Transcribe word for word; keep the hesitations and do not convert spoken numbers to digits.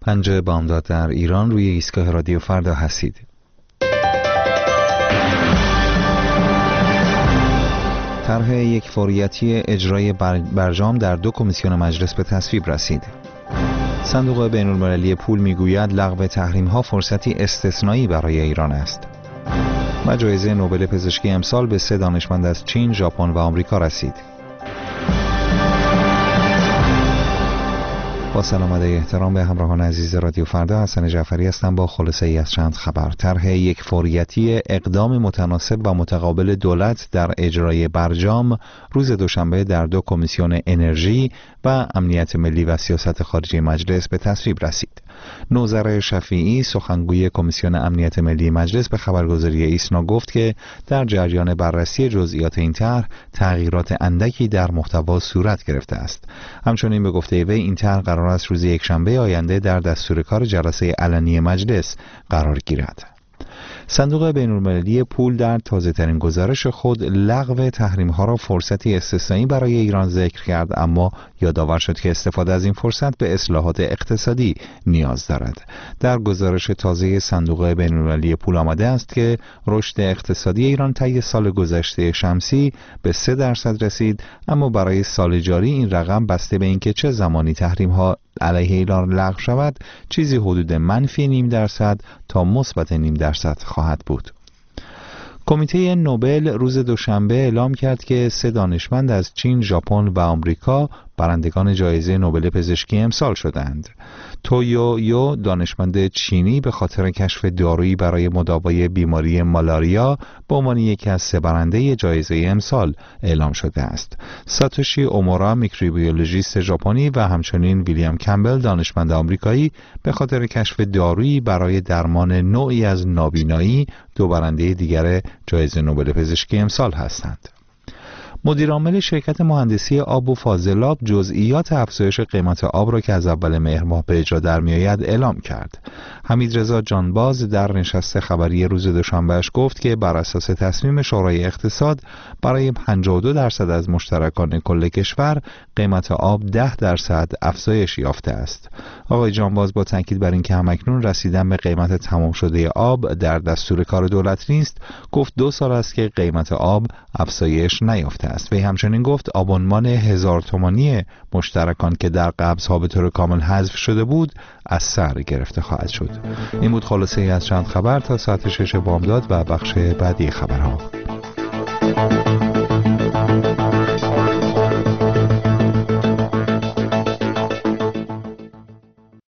پنجه بامداد در ایران، روی ایستگاه رادیو فردا هستید. طرح یک فوریتی اجرای برجام در دو کمیسیون مجلس به تصویب رسید. صندوق بین‌المللی پول میگوید لغو تحریم‌ها فرصتی استثنایی برای ایران است. و جایزه نوبل پزشکی امسال به سه دانشمند از چین، ژاپن و آمریکا رسید. با سلام و احترام به همراهان عزیز رادیو فردا، حسن جعفری هستم با خلاصه ای از چند خبر. طرح یک فوریتی اقدام متناسب و متقابل دولت در اجرای برجام روز دوشنبه در دو کمیسیون انرژی و امنیت ملی و سیاست خارجی مجلس به تصویب رسید. نوذر شفیعی، سخنگوی کمیسیون امنیت ملی مجلس، به خبرگزاری ایسنا گفت که در جریان بررسی جزئیات این طرح تغییرات اندکی در محتوا صورت گرفته است. همچنین به گفته وی این طرح قرار است روز یکشنبه آینده در دستور کار جلسه علنی مجلس قرار گیرد. صندوق بین‌المللی پول در تازه‌ترین گزارش خود لغو تحریم‌ها را فرصتی استثنایی برای ایران ذکر کرد، اما یادآور شد که استفاده از این فرصت به اصلاحات اقتصادی نیاز دارد. در گزارش تازه صندوق بین‌المللی پول آمده است که رشد اقتصادی ایران طی سال گذشته شمسی به سه درصد رسید، اما برای سال جاری این رقم بسته به اینکه چه زمانی تحریم‌ها علیه ایران لغو شود چیزی حدود منفی نیم درصد تا مثبت نیم درصد خواهد بود. کمیته نوبل روز دوشنبه اعلام کرد که سه دانشمند از چین، ژاپن و آمریکا برندگان جایزه نوبل پزشکی امسال شدند. تویو یو، دانشمند چینی، به خاطر کشف دارویی برای مداوای بیماری مالاریا به عنوان یکی از سه برنده جایزه امسال اعلام شده است. ساتوشی اومورا، میکروبیولوژیست ژاپنی، و همچنین ویلیام کمبل، دانشمند آمریکایی، به خاطر کشف دارویی برای درمان نوعی از نابینایی دو برنده دیگر جایزه نوبل پزشکی امسال هستند. مدیر عامل شرکت مهندسی آب و فاضلاب جزئیات افزایش قیمت آب را که از اول مهر ماه به اجرا در میآید اعلام کرد. حمیدرضا جانباز در نشست خبری روز دوشنبهش گفت که بر اساس تصمیم شورای اقتصاد برای پنجاه و دو درصد از مشترکان کل کشور قیمت آب ده درصد افزایش یافته است. آقای جانباز با تاکید بر اینکه همکنون رسیدن به قیمت تمام شده آب در دستور کار دولت نیست، گفت دو سال است که قیمت آب افزایش نیافته است. وی همچنین گفت آبونمان هزار تومانی مشترکان که در قبض‌ها به طور کامل حذف شده بود از سر گرفته خواهد شد. این بود خلاصه ای از چند خبر تا ساعت شش بامداد و بخش بعدی خبرها.